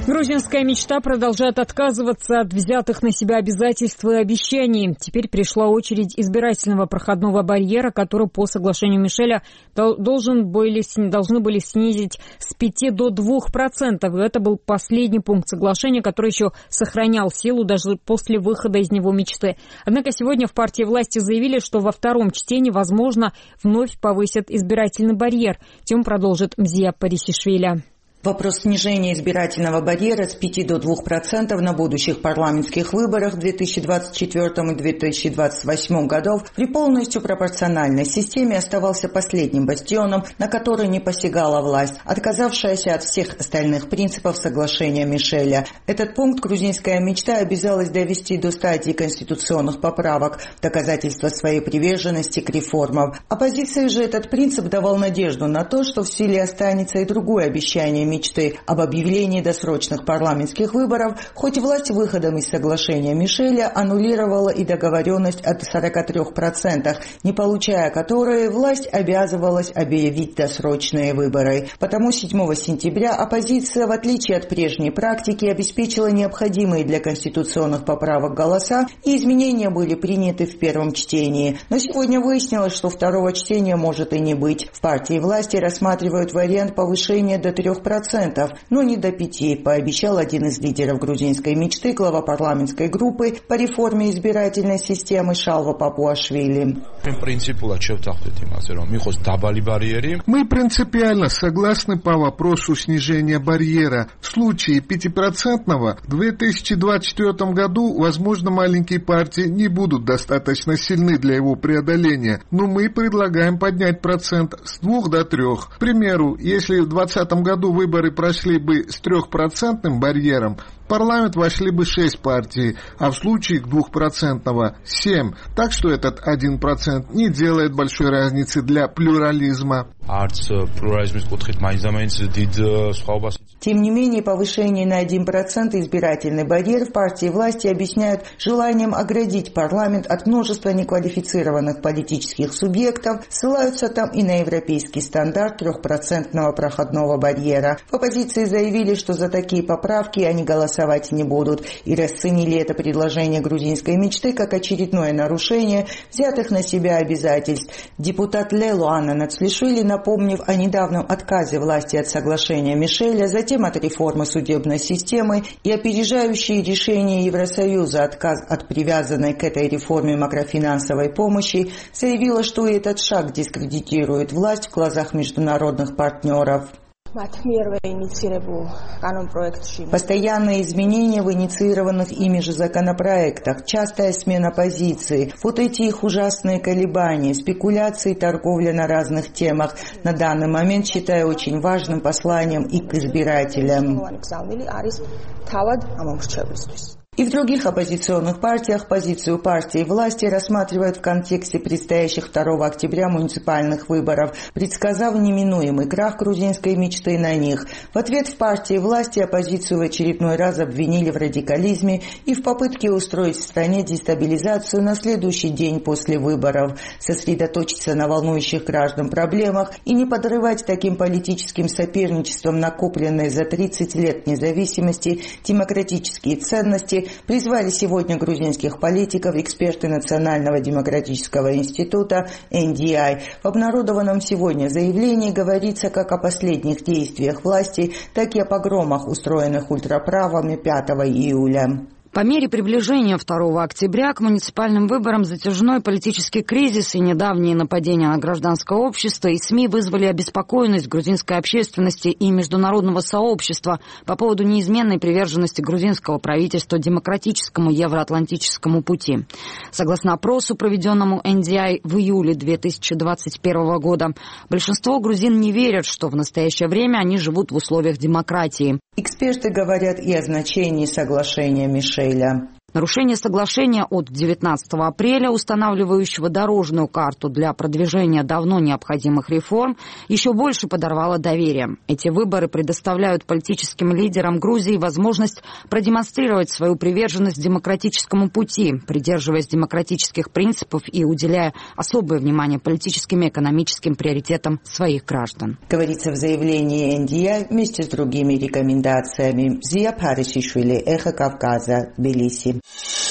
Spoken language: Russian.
Грузинская мечта продолжает отказываться от взятых на себя обязательств и обещаний. Теперь пришла очередь избирательного проходного барьера, который по соглашению Мишеля должны были снизить с 5 до 2%. И это был последний пункт соглашения, который еще сохранял силу даже после выхода из него мечты. Однако сегодня в партии власти заявили, что во втором чтении, возможно, вновь повысят избирательный барьер. Тему продолжит Мзия Парисишвили. Вопрос снижения избирательного барьера с 5 до 2% на будущих парламентских выборах в 2024 и 2028 годов при полностью пропорциональной системе оставался последним бастионом, на который не посягала власть, отказавшаяся от всех остальных принципов соглашения Мишеля. Этот пункт грузинская мечта обязалась довести до стадии конституционных поправок, доказательства своей приверженности к реформам. Оппозиции же этот принцип давал надежду на то, что в силе останется и другое обещание мечты об объявлении досрочных парламентских выборов, хоть власть выходом из соглашения Мишеля аннулировала и договоренность о 43%, не получая которые власть обязывалась объявить досрочные выборы. Потому 7 сентября оппозиция, в отличие от прежней практики, обеспечила необходимые для конституционных поправок голоса, и изменения были приняты в первом чтении. Но сегодня выяснилось, что второго чтения может и не быть. В партии власти рассматривают вариант повышения до 3%, но не до 5%, пообещал один из лидеров грузинской мечты, глава парламентской группы по реформе избирательной системы Шалва Папуашвили. Мы принципиально согласны по вопросу снижения барьера. В случае 5% в 2024 году, возможно, маленькие партии не будут достаточно сильны для его преодоления, но мы предлагаем поднять процент с 2 до 3. К примеру, если в 2020 году выборы прошли бы с 3% барьером, в парламент вошли бы 6 партий, а в случае 2% 7. Так что этот 1% не делает большой разницы для плюрализма. Тем не менее, повышение на 1% избирательный барьер в партии власти объясняют желанием оградить парламент от множества неквалифицированных политических субъектов, ссылаются там и на европейский стандарт 3% проходного барьера. В оппозиции заявили, что за такие поправки они голосовать не будут, и расценили это предложение грузинской мечты как очередное нарушение взятых на себя обязательств. Депутат Лелу Анна Нацлишвили, напомнив о недавнем отказе власти от соглашения Мишеля, затем от реформы судебной системы и опережающие решения Евросоюза отказ от привязанной к этой реформе макрофинансовой помощи, заявила, что и этот шаг дискредитирует власть в глазах международных партнеров. Постоянные изменения в инициированных ими же законопроектах, частая смена позиции, вот эти их ужасные колебания, спекуляции, торговля на разных темах, на данный момент считаю очень важным посланием и к избирателям. И в других оппозиционных партиях позицию партии власти рассматривают в контексте предстоящих 2 октября муниципальных выборов, предсказав неминуемый крах грузинской мечты на них. В ответ в партии власти оппозицию в очередной раз обвинили в радикализме и в попытке устроить в стране дестабилизацию на следующий день после выборов, сосредоточиться на волнующих граждан проблемах и не подрывать таким политическим соперничеством накопленные за 30 лет независимости демократические ценности, призвали сегодня грузинских политиков эксперты Национального демократического института NDI. В обнародованном сегодня заявлении говорится как о последних действиях власти, так и о погромах, устроенных ультраправыми 5 июля. По мере приближения 2 октября к муниципальным выборам затяжной политический кризис и недавние нападения на гражданское общество и СМИ вызвали обеспокоенность грузинской общественности и международного сообщества по поводу неизменной приверженности грузинского правительства демократическому евроатлантическому пути. Согласно опросу, проведенному NDI в июле 2021 года, большинство грузин не верят, что в настоящее время они живут в условиях демократии. Эксперты говорят и о значении соглашения Мишеля. Нарушение соглашения от 19 апреля, устанавливающего дорожную карту для продвижения давно необходимых реформ, еще больше подорвало доверие. Эти выборы предоставляют политическим лидерам Грузии возможность продемонстрировать свою приверженность демократическому пути, придерживаясь демократических принципов и уделяя особое внимание политическим и экономическим приоритетам своих граждан. Говорится в заявлении НДИ вместе с другими рекомендациями. Зия Паришишвили, Эхо Кавказа, Тбилиси.